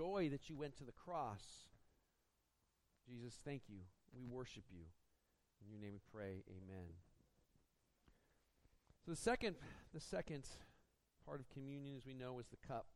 joy that you went to the cross. Jesus, thank you. We worship you. In your name we pray, amen. So the second part of communion, as we know, is the cup.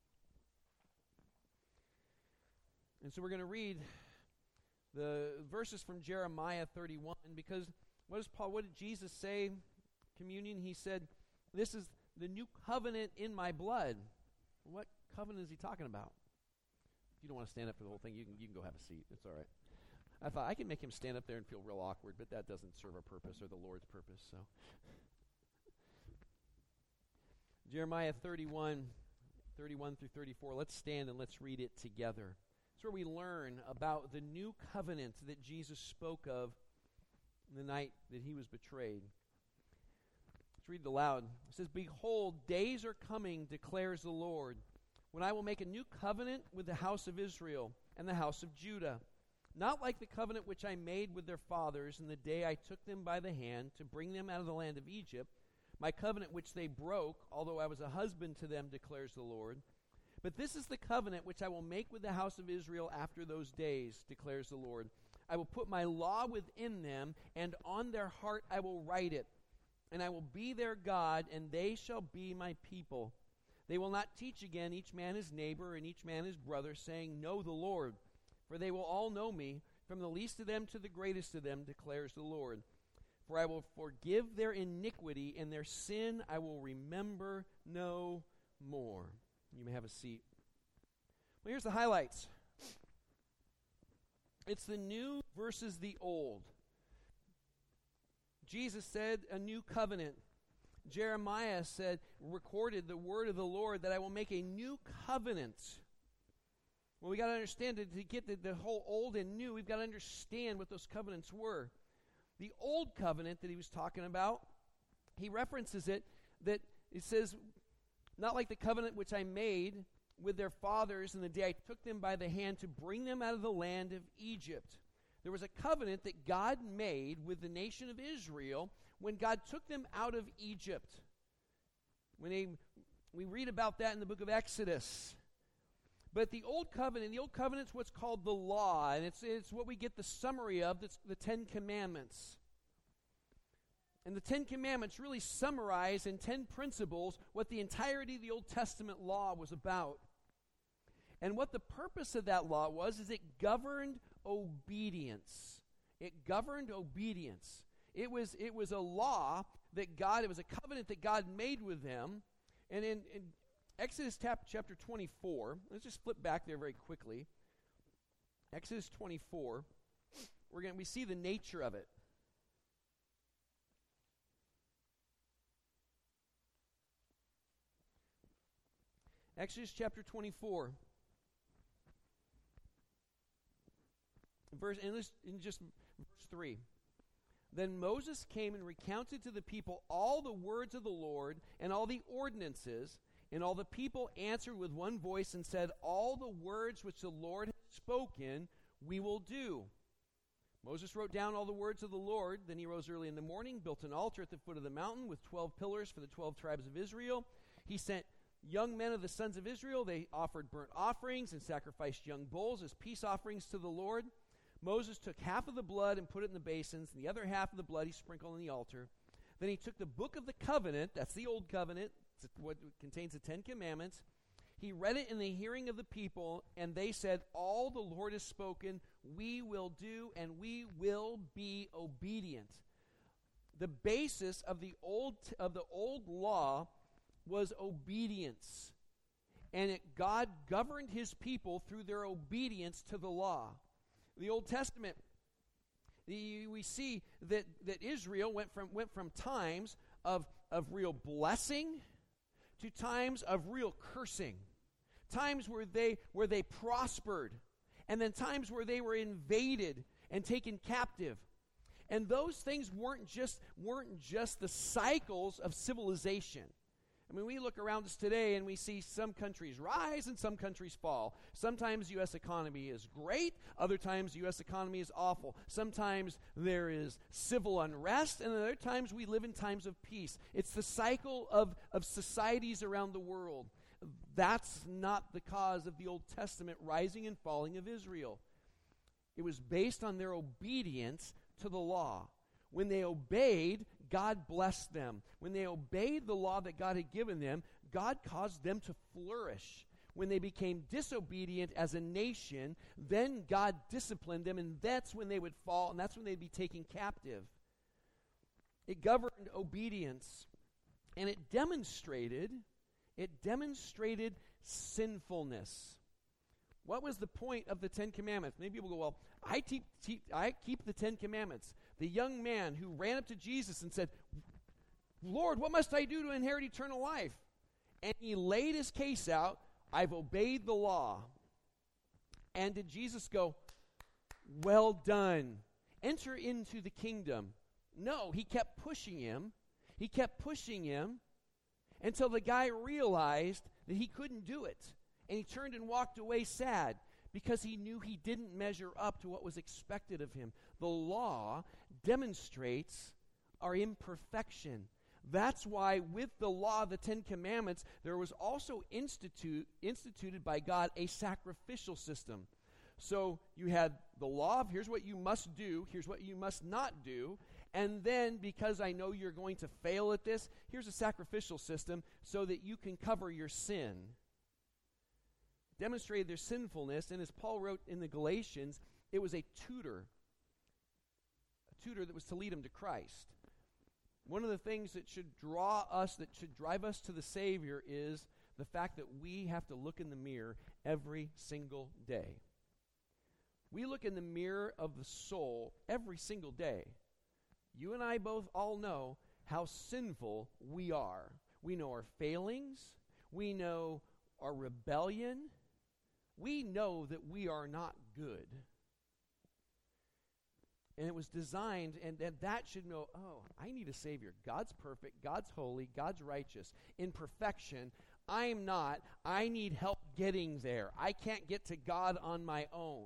And so we're going to read the verses from Jeremiah 31, because what did Jesus say? Communion, he said, this is the new covenant in my blood. What covenant is he talking about? If you don't want to stand up for the whole thing, you can go have a seat. It's all right. I thought I can make him stand up there and feel real awkward, but that doesn't serve our purpose or the Lord's purpose. So, Jeremiah 31 through 34. Let's stand and let's read it together. It's where we learn about the new covenant that Jesus spoke of the night that he was betrayed. Let's read it aloud. It says, "Behold, days are coming, declares the Lord, when I will make a new covenant with the house of Israel and the house of Judah, not like the covenant which I made with their fathers in the day I took them by the hand to bring them out of the land of Egypt, my covenant which they broke, although I was a husband to them, declares the Lord. But this is the covenant which I will make with the house of Israel after those days, declares the Lord. I will put my law within them, and on their heart I will write it. And I will be their God, and they shall be my people. They will not teach again each man his neighbor and each man his brother, saying, Know the Lord. For they will all know me, from the least of them to the greatest of them, declares the Lord. For I will forgive their iniquity, and their sin I will remember no more." You may have a seat. Well, here's the highlights. It's the new versus the old. Jesus said a new covenant. Jeremiah recorded the word of the Lord that I will make a new covenant. Well, we got to understand to get the whole old and new, we've got to understand what those covenants were. The old covenant that he was talking about, he references it, that it says, not like the covenant which I made with their fathers in the day I took them by the hand to bring them out of the land of Egypt. There was a covenant that God made with the nation of Israel when God took them out of Egypt. We read about that in the book of Exodus. But the Old Covenant's what's called the law, and it's what we get the summary of, that's the Ten Commandments. And the Ten Commandments really summarize in 10 principles what the entirety of the Old Testament law was about. And what the purpose of that law is it governed obedience. It governed obedience. It was a law that it was a covenant that God made with them. And in Exodus chapter 24, let's just flip back there very quickly. Exodus 24, we see the nature of it. Exodus chapter 24. Verse 3. Then Moses came and recounted to the people all the words of the Lord and all the ordinances, and all the people answered with one voice and said, All the words which the Lord has spoken, we will do. Moses wrote down all the words of the Lord. Then he rose early in the morning, built an altar at the foot of the mountain with 12 pillars for the 12 tribes of Israel. He sent young men of the sons of Israel. They offered burnt offerings and sacrificed young bulls as peace offerings to the Lord. Moses took half of the blood and put it in the basins, and the other half of the blood he sprinkled on the altar. Then he took the book of the covenant, that's the old covenant, what contains the 10 Commandments. He read it in the hearing of the people, and they said, All the Lord has spoken, we will do, and we will be obedient. The basis of the old law was obedience. And God governed his people through their obedience to the law. The Old Testament, we see that Israel went from times of real blessing to times of real cursing. Times where they prospered, and then times where they were invaded and taken captive. And those things weren't just the cycles of civilization. I mean, we look around us today and we see some countries rise and some countries fall. Sometimes the U.S. economy is great. Other times the U.S. economy is awful. Sometimes there is civil unrest, and other times we live in times of peace. It's the cycle of societies around the world. That's not the cause of the Old Testament rising and falling of Israel. It was based on their obedience to the law. When they obeyed, God blessed them. When they obeyed the law that God had given them, God caused them to flourish. When they became disobedient as a nation, then God disciplined them, and that's when they would fall, and that's when they'd be taken captive. It governed obedience, and it demonstrated sinfulness. What was the point of the Ten Commandments? Maybe people go, well, I keep the Ten Commandments. The young man who ran up to Jesus and said, Lord, what must I do to inherit eternal life? And he laid his case out, I've obeyed the law. And did Jesus go, well done, enter into the kingdom? No, he kept pushing him. He kept pushing him until the guy realized that he couldn't do it. And he turned and walked away sad because he knew he didn't measure up to what was expected of him. The law demonstrates our imperfection. That's why with the law, the Ten Commandments, there was also instituted by God a sacrificial system. So you had the law of here's what you must do, here's what you must not do, and then because I know you're going to fail at this, here's a sacrificial system so that you can cover your sin. Demonstrated their sinfulness, and as Paul wrote in the Galatians, it was a tutor that was to lead them to Christ. One of the things that should drive us to the Savior is the fact that we have to look in the mirror every single day. We look in the mirror of the soul every single day. You and I both all know how sinful we are. We know our failings. We know our rebellion. We know that we are not good. And it was designed, and that should know, oh, I need a Savior. God's perfect, God's holy, God's righteous. In perfection, I'm not. I need help getting there. I can't get to God on my own.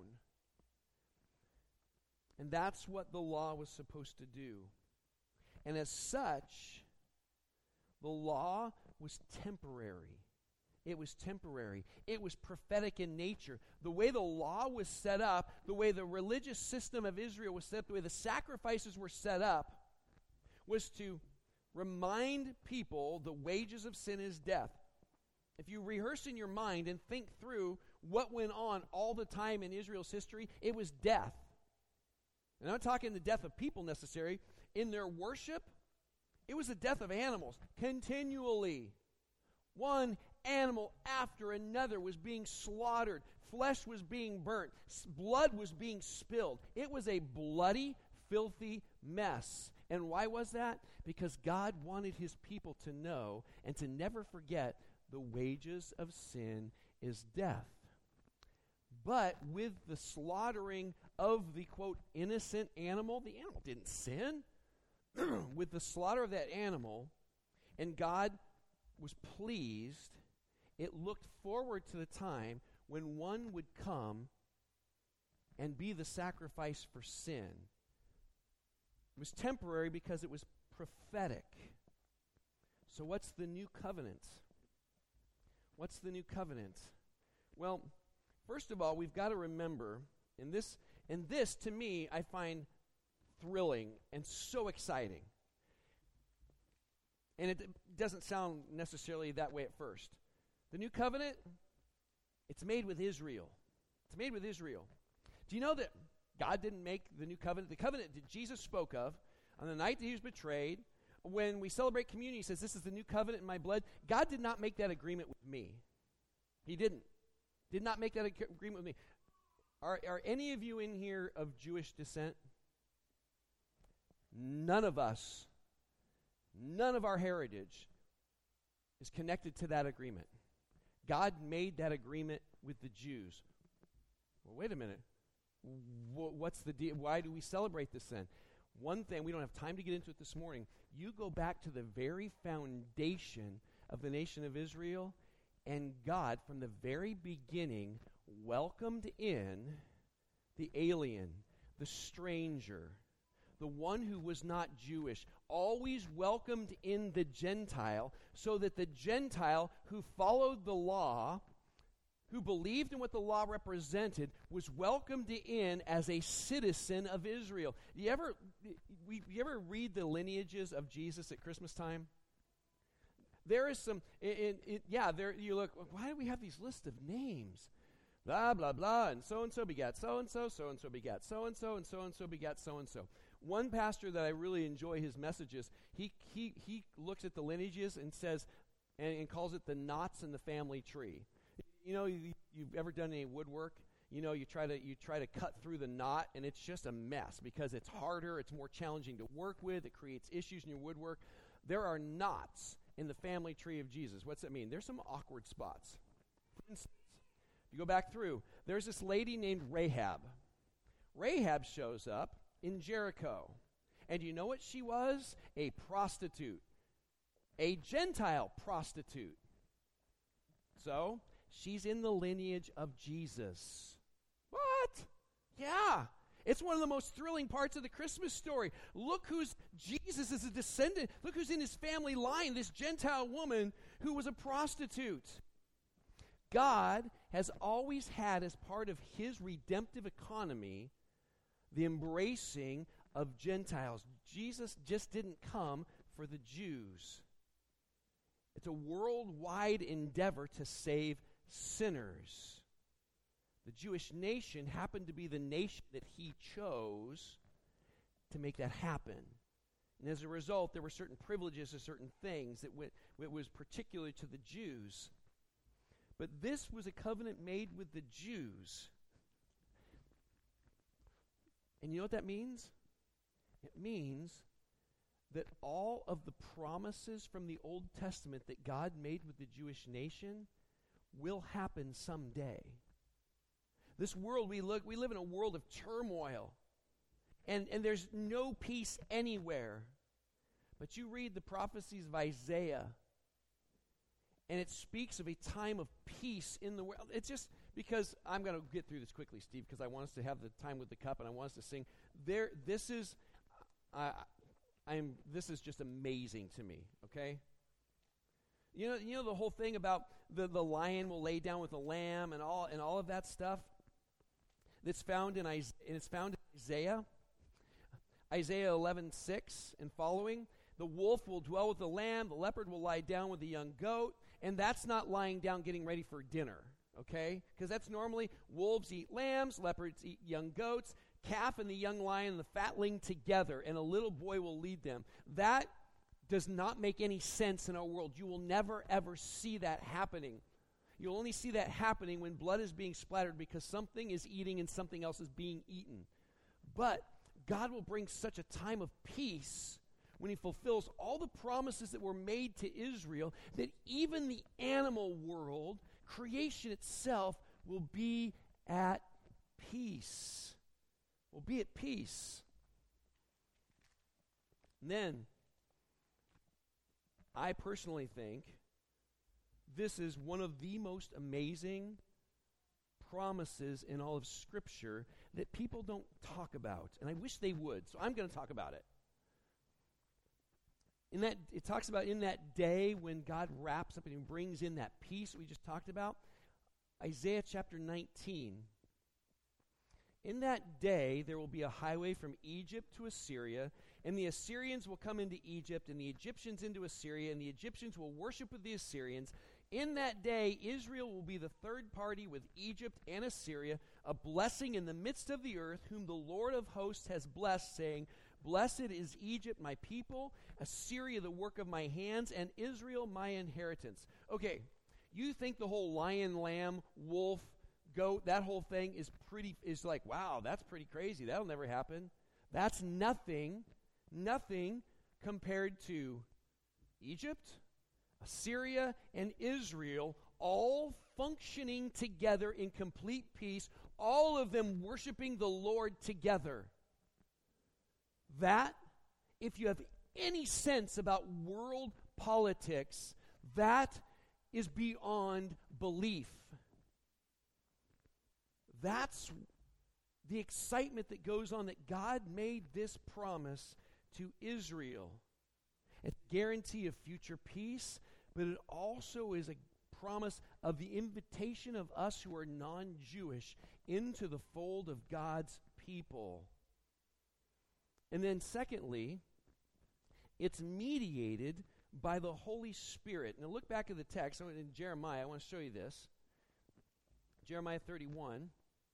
And that's what the law was supposed to do. And as such, the law was temporary. It was temporary. It was prophetic in nature. The way the law was set up, the way the religious system of Israel was set up, the way the sacrifices were set up, was to remind people the wages of sin is death. If you rehearse in your mind and think through what went on all the time in Israel's history, it was death. And I'm not talking the death of people necessarily. In their worship, it was the death of animals continually. One animal after another was being slaughtered. Flesh was being burnt. Blood was being spilled. It was a bloody, filthy mess. And why was that? Because God wanted his people to know and to never forget the wages of sin is death. But with the slaughtering of the, quote, innocent animal, the animal didn't sin. With the slaughter of that animal, and God was pleased, it looked forward to the time when one would come and be the sacrifice for sin. It was temporary because it was prophetic. So what's the new covenant? What's the new covenant? Well, first of all, we've got to remember, and this to me I find thrilling and so exciting. And it doesn't sound necessarily that way at first. The new covenant, it's made with Israel. It's made with Israel. Do you know that God didn't make the new covenant? The covenant that Jesus spoke of on the night that he was betrayed, when we celebrate communion, he says, this is the new covenant in my blood. God did not make that agreement with me. He didn't. Did not make that agreement with me. Are any of you in here of Jewish descent? None of us, none of our heritage is connected to that agreement. God made that agreement with the Jews. Well, wait a minute. What's the deal? Why do we celebrate this then? One thing, we don't have time to get into it this morning. You go back to the very foundation of the nation of Israel, and God, from the very beginning, welcomed in the alien, the stranger, the one who was not Jewish, always welcomed in the Gentile, so that the Gentile who followed the law, who believed in what the law represented, was welcomed in as a citizen of Israel. You ever read the lineages of Jesus at Christmas time? There is some, there you look, why do we have these lists of names? Blah, blah, blah, and so begat so-and-so begat so-and-so, and so begat so-and-so. One pastor that I really enjoy his messages, he looks at the lineages and says, and calls it the knots in the family tree. You know, you've ever done any woodwork? You know, you try to cut through the knot, and it's just a mess because it's harder, it's more challenging to work with, it creates issues in your woodwork. There are knots in the family tree of Jesus. What's that mean? There's some awkward spots. For instance, you go back through, there's this lady named Rahab. Rahab shows up in Jericho. And you know what she was? A prostitute. A Gentile prostitute. So, she's in the lineage of Jesus. What? Yeah. It's one of the most thrilling parts of the Christmas story. Look who's Jesus is a descendant. Look who's in his family line, this Gentile woman who was a prostitute. God has always had as part of his redemptive economy the embracing of Gentiles. Jesus just didn't come for the Jews. It's a worldwide endeavor to save sinners. The Jewish nation happened to be the nation that he chose to make that happen. And as a result, there were certain privileges or certain things that was particular to the Jews. But this was a covenant made with the Jews. And you know what that means? It means that all of the promises from the Old Testament that God made with the Jewish nation will happen someday. This world we live in a world of turmoil. And there's no peace anywhere. But you read the prophecies of Isaiah, and it speaks of a time of peace in the world. It's just because I'm going to get through this quickly, Steve, because I want us to have the time with the cup, and I want us to sing. This is just amazing to me. Okay, you know the whole thing about the lion will lay down with the lamb and all of that stuff. That's found in Isaiah 11:6 and following. The wolf will dwell with the lamb, the leopard will lie down with the young goat, and that's not lying down getting ready for dinner, okay? Because that's normally wolves eat lambs, leopards eat young goats, calf and the young lion and the fatling together, and a little boy will lead them. That does not make any sense in our world. You will never, ever see that happening. You'll only see that happening when blood is being splattered because something is eating and something else is being eaten. But God will bring such a time of peace when he fulfills all the promises that were made to Israel that even the animal world, creation itself, will be at peace. Will be at peace. And then, I personally think this is one of the most amazing promises in all of Scripture that people don't talk about. And I wish they would, so I'm going to talk about it. It talks about in that day when God wraps up and brings in that peace we just talked about. Isaiah chapter 19. In that day there will be a highway from Egypt to Assyria, and the Assyrians will come into Egypt, and the Egyptians into Assyria, and the Egyptians will worship with the Assyrians. In that day, Israel will be the third party with Egypt and Assyria, a blessing in the midst of the earth, whom the Lord of hosts has blessed, saying, Blessed is Egypt, my people, Assyria, the work of my hands, and Israel, my inheritance. Okay, you think the whole lion, lamb, wolf, goat, that whole thing is like, wow, that's pretty crazy. That'll never happen. That's nothing compared to Egypt, Assyria, and Israel, all functioning together in complete peace, all of them worshiping the Lord together. That, if you have any sense about world politics, that is beyond belief. That's the excitement that goes on that God made this promise to Israel. It's a guarantee of future peace, but it also is a promise of the invitation of us who are non-Jewish into the fold of God's people. And then secondly, it's mediated by the Holy Spirit. Now look back at the text in Jeremiah. I want to show you this. Jeremiah 31.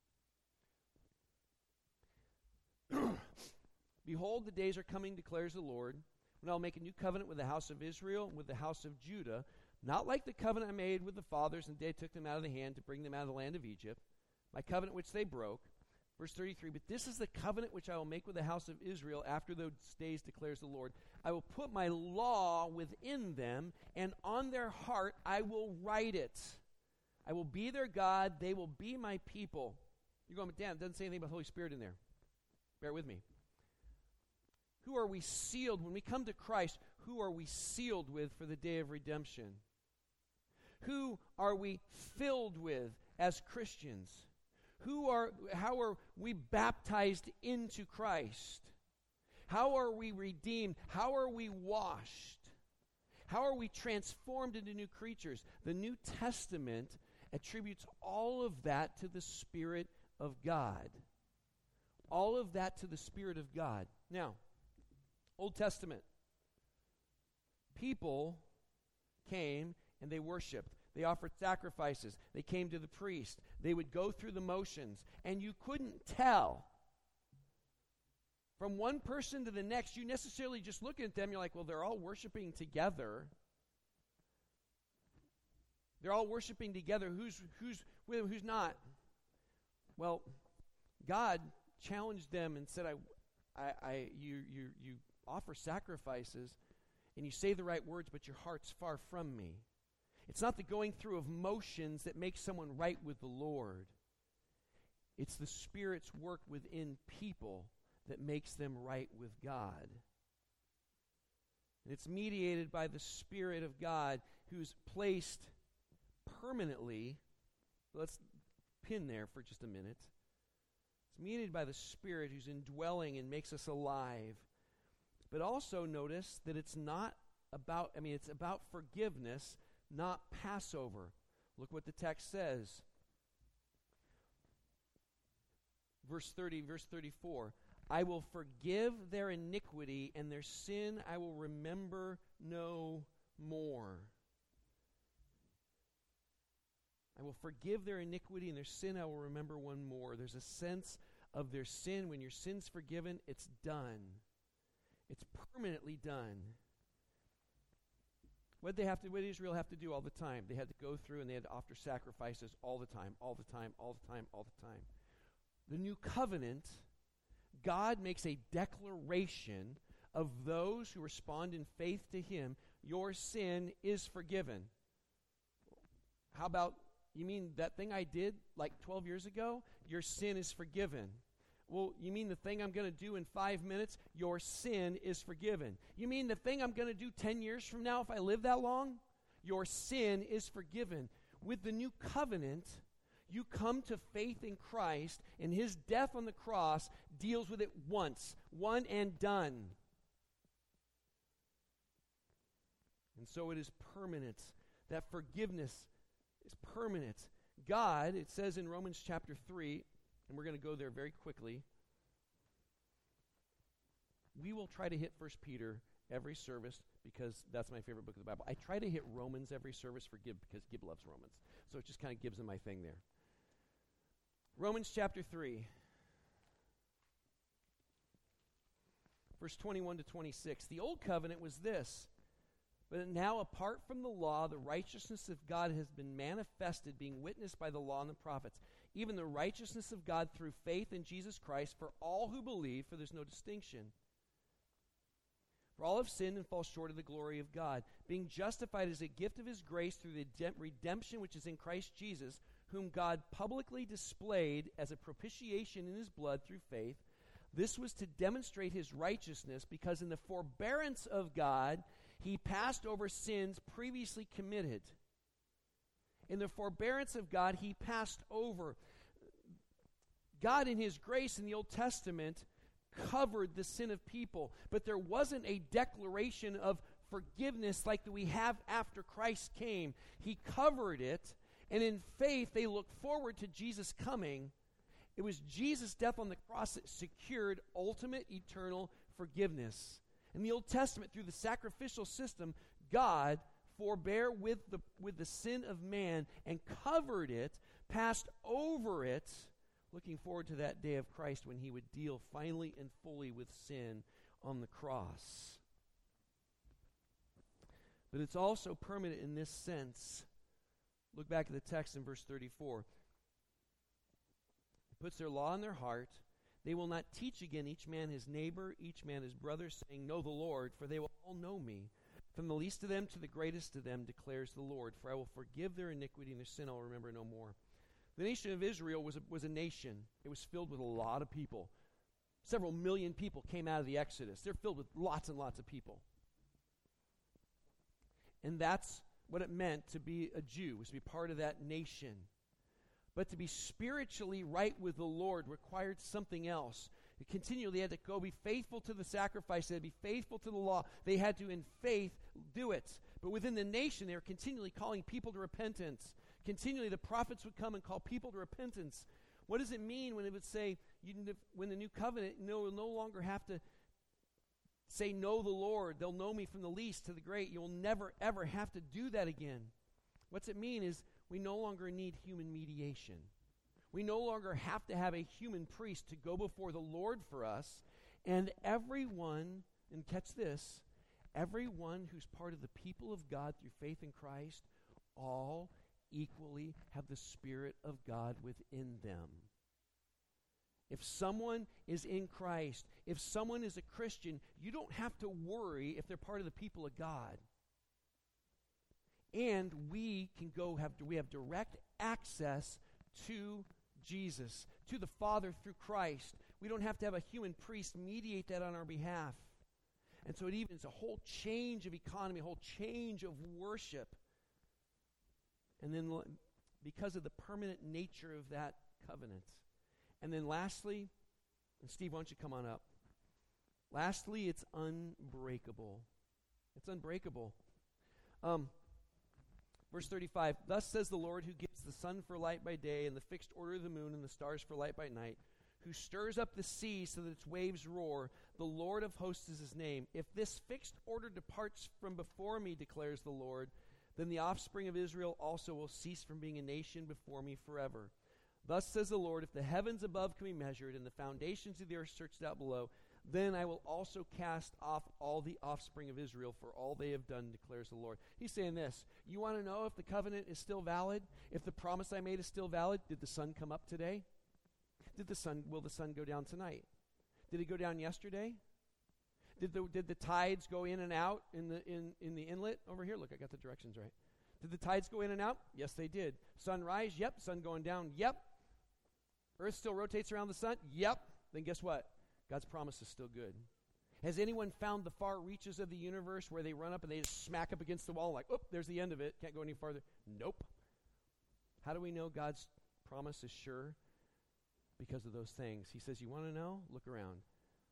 Behold, the days are coming, declares the Lord, when I will make a new covenant with the house of Israel and with the house of Judah, not like the covenant I made with the fathers in the day I took them out of the hand to bring them out of the land of Egypt, my covenant which they broke. Verse 33, but this is the covenant which I will make with the house of Israel after those days, declares the Lord. I will put my law within them, and on their heart I will write it. I will be their God, they will be my people. You're going, Dan, it doesn't say anything about the Holy Spirit in there. Bear with me. Who are we sealed? When we come to Christ, who are we sealed with for the day of redemption? Who are we filled with as Christians? How are we baptized into Christ? How are we redeemed? How are we washed? How are we transformed into new creatures? The New Testament attributes all of that to the Spirit of God. All of that to the Spirit of God. Now, Old Testament. People came and they worshiped. They offered sacrifices. They came to the priest. They would go through the motions. And you couldn't tell from one person to the next. You necessarily just look at them, you're like, well, they're all worshiping together. They're all worshiping together. Who's with them, who's not? Well, God challenged them and said, you offer sacrifices and you say the right words, but your heart's far from me. It's not the going through of motions that makes someone right with the Lord. It's the Spirit's work within people that makes them right with God. And it's mediated by the Spirit of God, who's placed permanently, let's pin there for just a minute. It's mediated by the Spirit who's indwelling and makes us alive. But also notice that it's not about, it's about forgiveness, not Passover. Look what the text says. Verse 30, verse 34. I will forgive their iniquity, and their sin I will remember no more. I will forgive their iniquity, and their sin I will remember one more. There's a sense of their sin. When your sin's forgiven, it's done. It's permanently done. What did Israel have to do all the time? They had to go through and they had to offer sacrifices all the time, all the time, all the time, all the time. The new covenant, God makes a declaration of those who respond in faith to Him. Your sin is forgiven. How about, you mean that thing I did like 12 years ago? Your sin is forgiven. Well, you mean the thing I'm going to do in 5 minutes? Your sin is forgiven. You mean the thing I'm going to do 10 years from now if I live that long? Your sin is forgiven. With the new covenant, you come to faith in Christ, and His death on the cross deals with it once, one and done. And so it is permanent. That forgiveness is permanent. God, it says in Romans chapter 3, and we're going to go there very quickly. We will try to hit 1 Peter every service because that's my favorite book of the Bible. I try to hit Romans every service for Gib because Gib loves Romans. So it just kind of gives him my thing there. Romans chapter 3, verse 21 to 26. The old covenant was this. But now, apart from the law, the righteousness of God has been manifested, being witnessed by the law and the prophets, even the righteousness of God through faith in Jesus Christ for all who believe, for there's no distinction. For all have sinned and fall short of the glory of God, being justified as a gift of His grace through the redemption which is in Christ Jesus, whom God publicly displayed as a propitiation in His blood through faith. This was to demonstrate His righteousness, because in the forbearance of God, He passed over sins previously committed. In the forbearance of God, He passed over. God in his grace in the Old Testament covered the sin of people, but there wasn't a declaration of forgiveness like that we have after Christ came. He covered it, and in faith they look forward to Jesus coming. It was Jesus' death on the cross that secured ultimate eternal forgiveness. In the Old Testament, through the sacrificial system, God forbore with the sin of man and covered it, passed over it, looking forward to that day of Christ when he would deal finally and fully with sin on the cross. But it's also permanent in this sense. Look back at the text in verse 34. It puts their law in their heart. They will not teach again each man his neighbor, each man his brother, saying, Know the Lord, for they will all know me. From the least of them to the greatest of them, declares the Lord. For I will forgive their iniquity and their sin I will remember no more. The nation of Israel was a nation. It was filled with a lot of people. Several million people came out of the Exodus. They're filled with lots and lots of people. And that's what it meant to be a Jew, was to be part of that nation. But to be spiritually right with the Lord required something else. It continually had to go be faithful to the sacrifice. They had to be faithful to the law. They had to, in faith, do it. But within the nation, they were continually calling people to repentance. Continually, the prophets would come and call people to repentance. What does it mean when it would say, when the new covenant, will no longer have to say, know the Lord. They'll know me from the least to the great. You'll never, ever have to do that again. What's it mean is we no longer need human mediation. We no longer have to have a human priest to go before the Lord for us. And everyone, and catch this, everyone who's part of the people of God through faith in Christ, all equally have the Spirit of God within them. If someone is in Christ, if someone is a Christian, you don't have to worry if they're part of the people of God. And we have direct access to Jesus, to the Father through Christ. We don't have to have a human priest mediate that on our behalf. And so it's a whole change of economy, a whole change of worship. And then because of the permanent nature of that covenant. And then lastly, and Steve, why don't you come on up? Lastly, it's unbreakable. It's unbreakable. Verse 35, Thus says the Lord who gives the sun for light by day and the fixed order of the moon and the stars for light by night, who stirs up the sea so that its waves roar. The Lord of hosts is his name. If this fixed order departs from before me, declares the Lord, then the offspring of Israel also will cease from being a nation before me forever. Thus says the Lord, if the heavens above can be measured and the foundations of the earth searched out below, then I will also cast off all the offspring of Israel for all they have done, declares the Lord. He's saying this, you want to know if the covenant is still valid? If the promise I made is still valid? Did the sun come up today? Will the sun go down tonight? Did it go down yesterday? Did the tides go in and out in the inlet over here? Look, I got the directions right. Did the tides go in and out? Yes, they did. Sunrise? Yep. Sun going down? Yep. Earth still rotates around the sun? Yep. Then guess what? God's promise is still good. Has anyone found the far reaches of the universe where they run up and they just smack up against the wall like, oh, there's the end of it. Can't go any farther. Nope. How do we know God's promise is sure? Because of those things. He says, you want to know? Look around.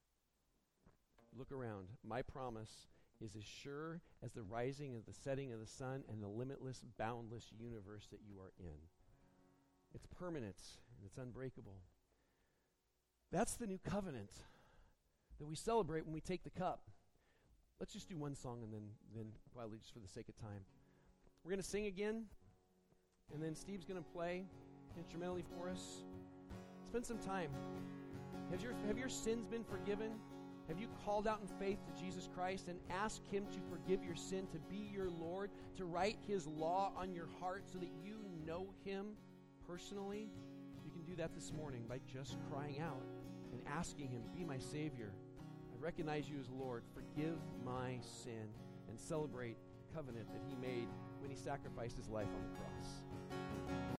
Look around. My promise is as sure as the rising and the setting of the sun and the limitless, boundless universe that you are in. It's permanent and it's unbreakable. That's the new covenant that we celebrate when we take the cup. Let's just do one song and then quietly, just for the sake of time. We're going to sing again, and then Steve's going to play instrumentally for us. Spend some time. Have your sins been forgiven? Have you called out in faith to Jesus Christ and asked him to forgive your sin, to be your Lord, to write his law on your heart so that you know him personally? You can do that this morning by just crying out and asking him, be my Savior. I recognize you as Lord. Forgive my sin, and celebrate the covenant that he made when he sacrificed his life on the cross.